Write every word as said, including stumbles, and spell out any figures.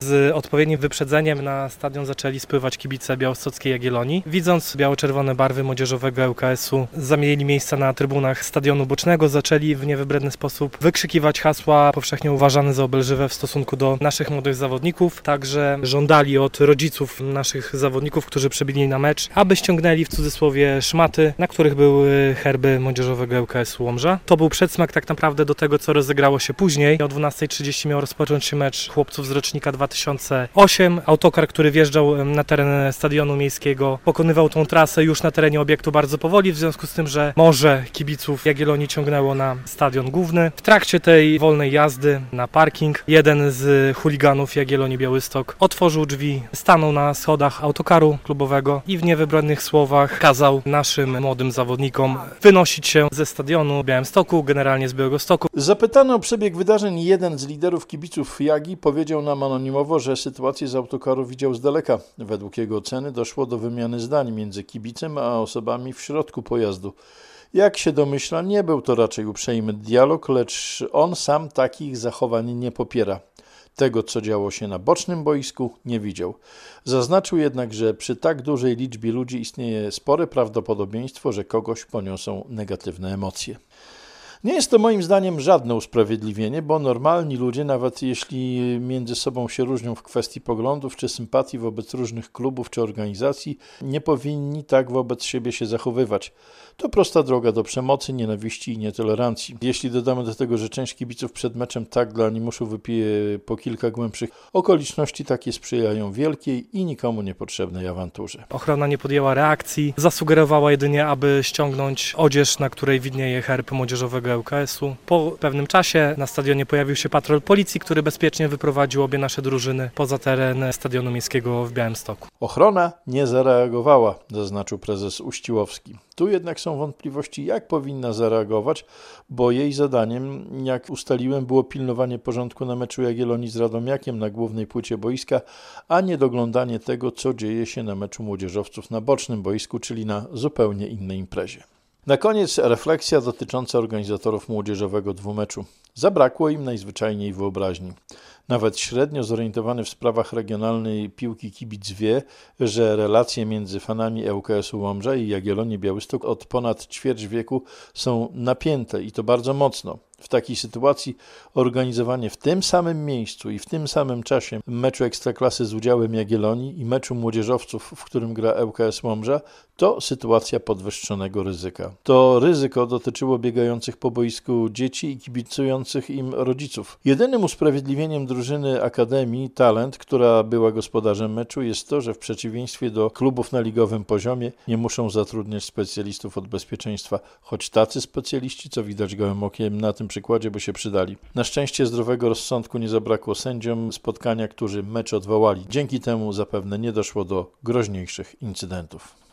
Z odpowiednim wyprzedzeniem na stadion zaczęli spływać kibice Białostockiej Jagiellonii. Widząc biało-czerwone barwy młodzieżowego L K S-u, zamienili miejsca na trybunach stadionu bocznego, zaczęli w niewybredny sposób wykrzykiwać hasła powszechnie uważane za obelżywe w stosunku do naszych młodych zawodników. Także żądali od rodziców naszych zawodników, którzy przybili na mecz, aby ściągnęli w cudzysłowie szmaty, na których były herby młodzieżowego L K S-u Łomża. To był przedsmak tak naprawdę do tego, co rozegrało się później. O dwunastej trzydzieści miał rozpocząć się mecz chłopców z rocznika dwa tysiące ósmego. Autokar, który wjeżdżał na teren stadionu miejskiego, pokonywał tą trasę już na terenie obiektu bardzo powoli, w związku z tym, że morze kibiców Jagiellonii ciągnęło na stadion główny. W trakcie tej wolnej jazdy na parking jeden z chuliganów Jagiellonii Białystok otworzył drzwi, stanął na schodach autokaru klubowego i w niewybrednych słowach kazał naszym młodym zawodnikom wynosić się ze stadionu w Białymstoku, generalnie z Białegostoku. Zapytany o przebieg wydarzeń, jeden z liderów kibiców Jagi powiedział nam anonimowo, że sytuację z autokaru widział z daleka. Według jego oceny doszło do wymiany zdań między kibicem a osobami w środku pojazdu. Jak się domyśla, nie był to raczej uprzejmy dialog, lecz on sam takich zachowań nie popiera. Tego, co działo się na bocznym boisku, nie widział. Zaznaczył jednak, że przy tak dużej liczbie ludzi istnieje spore prawdopodobieństwo, że kogoś poniosą negatywne emocje. Nie jest to moim zdaniem żadne usprawiedliwienie, bo normalni ludzie, nawet jeśli między sobą się różnią w kwestii poglądów czy sympatii wobec różnych klubów czy organizacji, nie powinni tak wobec siebie się zachowywać. To prosta droga do przemocy, nienawiści i nietolerancji. Jeśli dodamy do tego, że część kibiców przed meczem tak dla animuszu wypije po kilka głębszych, okoliczności takie sprzyjają wielkiej i nikomu niepotrzebnej awanturze. Ochrona nie podjęła reakcji, zasugerowała jedynie, aby ściągnąć odzież, na której widnieje herb młodzieżowego L K S-u. Po pewnym czasie na stadionie pojawił się patrol policji, który bezpiecznie wyprowadził obie nasze drużyny poza teren stadionu miejskiego w Białymstoku. Ochrona nie zareagowała, zaznaczył prezes Uściłowski. Tu jednak są wątpliwości, jak powinna zareagować, bo jej zadaniem, jak ustaliłem, było pilnowanie porządku na meczu Jagiellonii z Radomiakiem na głównej płycie boiska, a nie doglądanie tego, co dzieje się na meczu młodzieżowców na bocznym boisku, czyli na zupełnie innej imprezie. Na koniec refleksja dotycząca organizatorów młodzieżowego dwumeczu. Zabrakło im najzwyczajniej wyobraźni. Nawet średnio zorientowany w sprawach regionalnej piłki kibic wie, że relacje między fanami L K S-u Łomża i Jagiellonii Białystok od ponad ćwierć wieku są napięte i to bardzo mocno. W takiej sytuacji organizowanie w tym samym miejscu i w tym samym czasie meczu Ekstraklasy z udziałem Jagiellonii i meczu młodzieżowców, w którym gra L K S Łomża, to sytuacja podwyższonego ryzyka. To ryzyko dotyczyło biegających po boisku dzieci i kibicujących im rodziców. Jedynym usprawiedliwieniem drużyny Akademii Talent, która była gospodarzem meczu, jest to, że w przeciwieństwie do klubów na ligowym poziomie nie muszą zatrudniać specjalistów od bezpieczeństwa, choć tacy specjaliści, co widać gołym okiem na tym przykładzie, by się przydali. Na szczęście zdrowego rozsądku nie zabrakło sędziom spotkania, którzy mecz odwołali. Dzięki temu zapewne nie doszło do groźniejszych incydentów.